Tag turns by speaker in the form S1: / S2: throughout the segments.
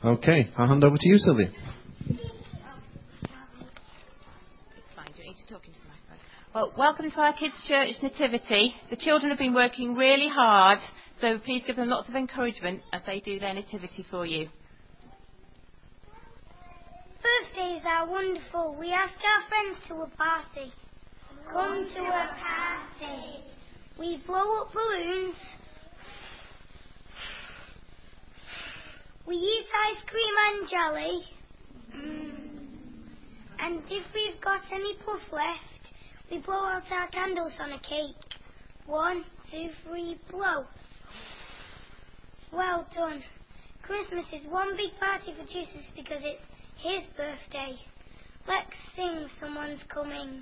S1: Okay, I'll hand over to you, Sylvia.
S2: Well, welcome to our Kids Church Nativity. The children have been working really hard, so please give them lots of encouragement as they do their nativity for you.
S3: Birthdays are wonderful. We ask our friends to a party. Come to a party. We blow up balloons. We eat ice cream and jelly. And if we've got any puff left, we blow out our candles on a cake. 1, 2, 3, blow. Well done. Christmas is one big party for Jesus because it's his birthday. Let's sing Someone's Coming.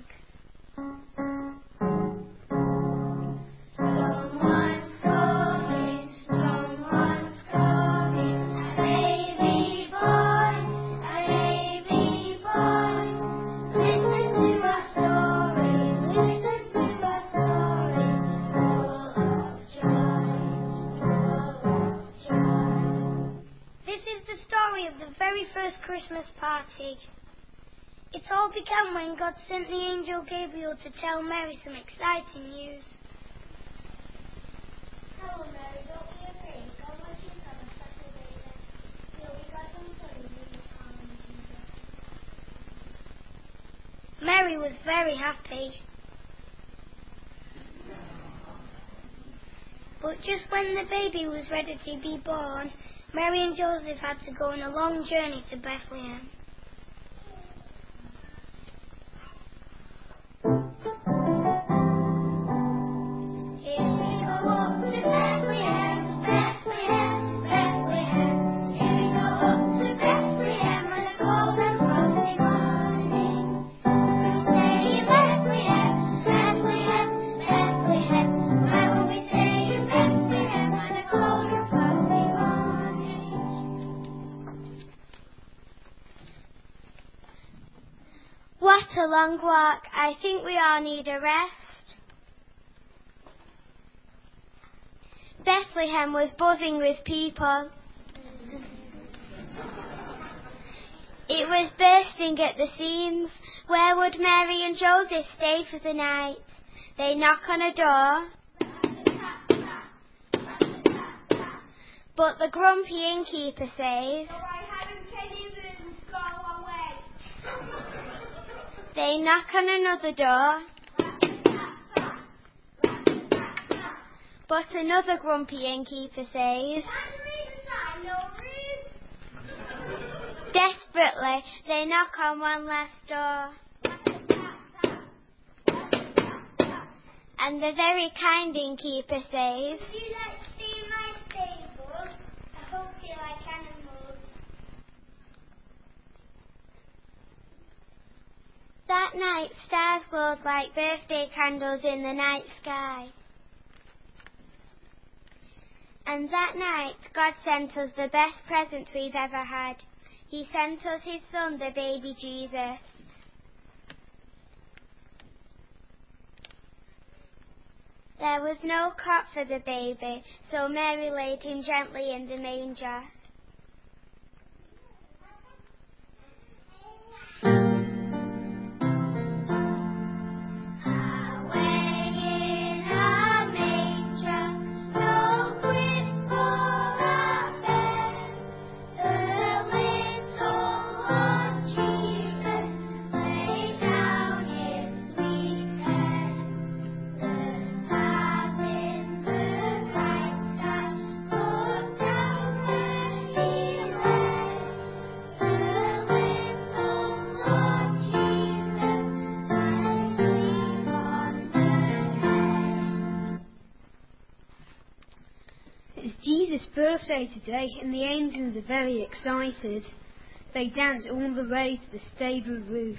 S3: First Christmas party. It all began when God sent the angel Gabriel to tell Mary some exciting news. Hello Mary, don't be afraid. God wants you to have a special baby. You'll be God's own son and you will call him Jesus. Mary was very happy. But just when the baby was ready to be born, Mary and Joseph had to go on a long journey to Bethlehem. What a long walk. I think we all need a rest. Bethlehem was buzzing with people. It was bursting at the seams. Where would Mary and Joseph stay for the night? They knock on a door. But the grumpy innkeeper says, I haven't any room, go away. They knock on another door. But another grumpy innkeeper says, desperately, they knock on one last door. And the very kind innkeeper says, would you like to see my stable? I hope you like animals. That night, stars glowed like birthday candles in the night sky. And that night, God sent us the best present we've ever had. He sent us his son, the baby Jesus. There was no cot for the baby, so Mary laid him gently in the manger.
S4: Birthday today, and the angels are very excited. They dance all the way to the stable roof.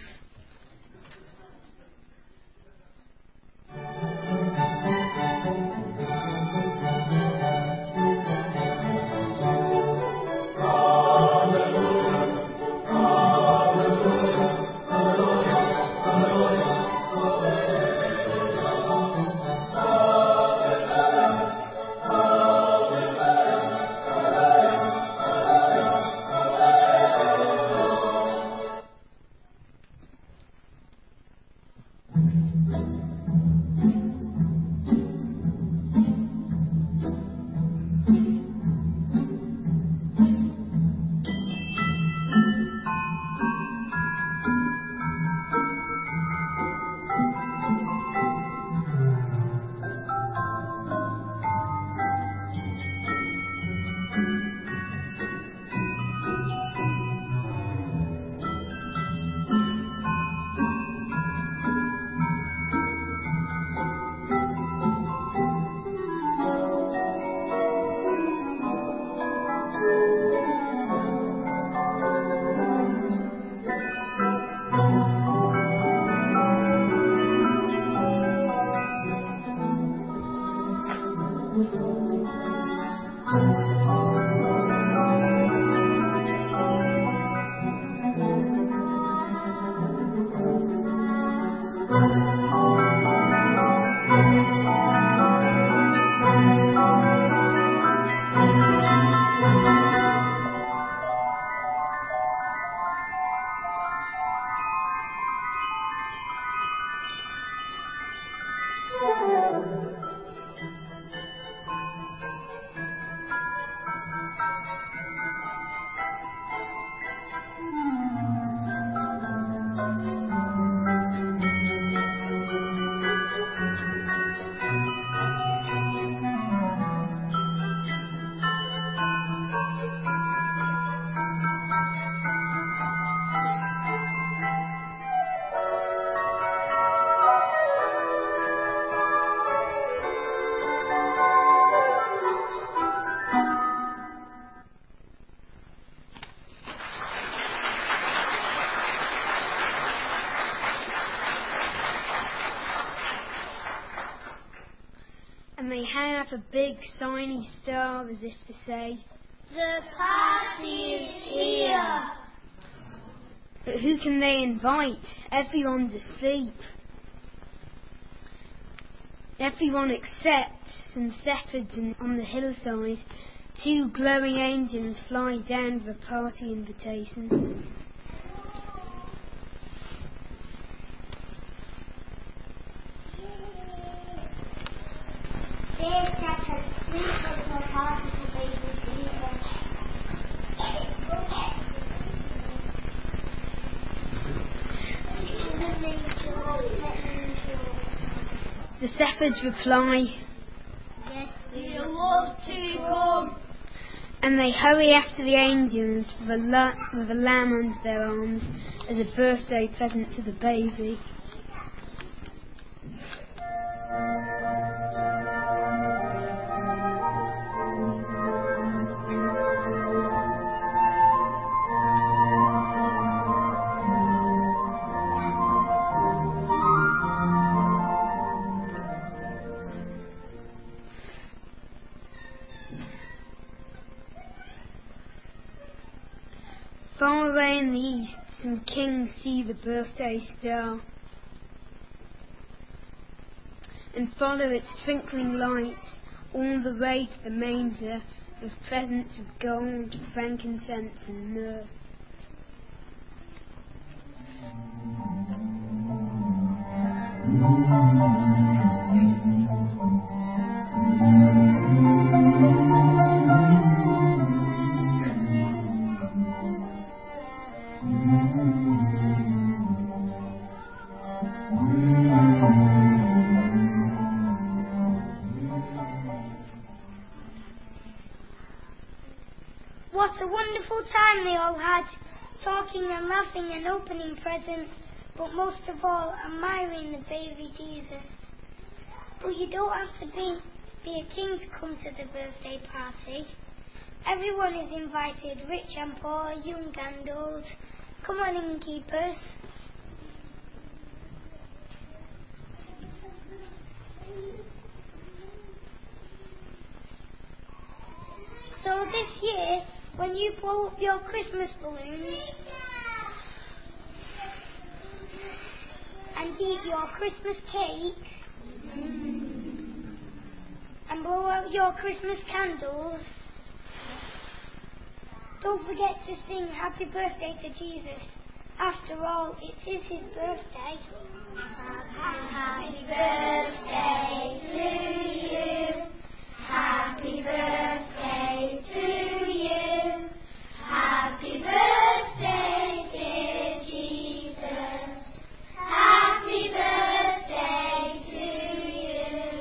S4: have a big shiny star as if to say,
S3: "The party is here."
S4: but who can they invite? Everyone's asleep. Everyone except some shepherds on the hillside. 2 glowing angels fly down with a party invitation.
S3: Dear shepherds, please come to a party for baby Jesus.
S4: The shepherds reply,
S3: "Yes, we love to come."
S4: and they hurry after the angels with a lamb under their arms as a birthday present to the baby. Far away in the east, some kings see the birthday star and follow its twinkling lights all the way to the manger with presents of gold, frankincense and myrrh.
S3: What a wonderful time they all had, talking and laughing and opening presents, but most of all admiring the baby Jesus. But you don't have to be a king to come to the birthday party. Everyone is invited, rich and poor, young and old. Come on, innkeepers. So this year, when you blow up your Christmas balloons and eat your Christmas cake and blow out your Christmas candles, don't forget to sing happy birthday to Jesus. After all, it is his birthday. Happy birthday to you. Happy birthday to you. Happy birthday, dear Jesus. Happy birthday to you.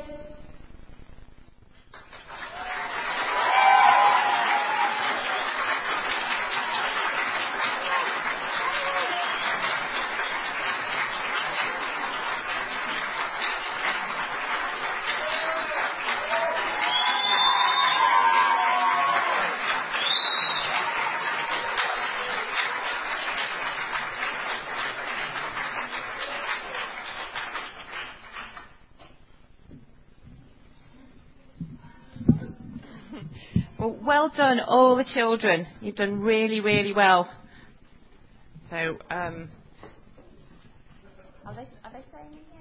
S2: Well done, all the children. You've done really, really well. So, are they saying anything?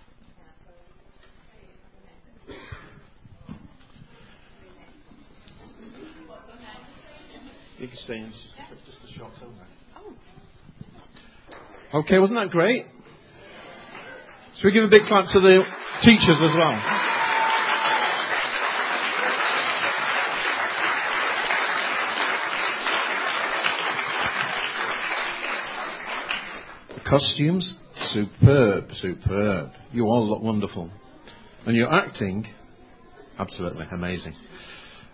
S1: You can stay in just a short time. Okay, wasn't that great? Should we give a big clap to the teachers as well? Costumes, superb, superb. You all look wonderful. And your acting, absolutely amazing.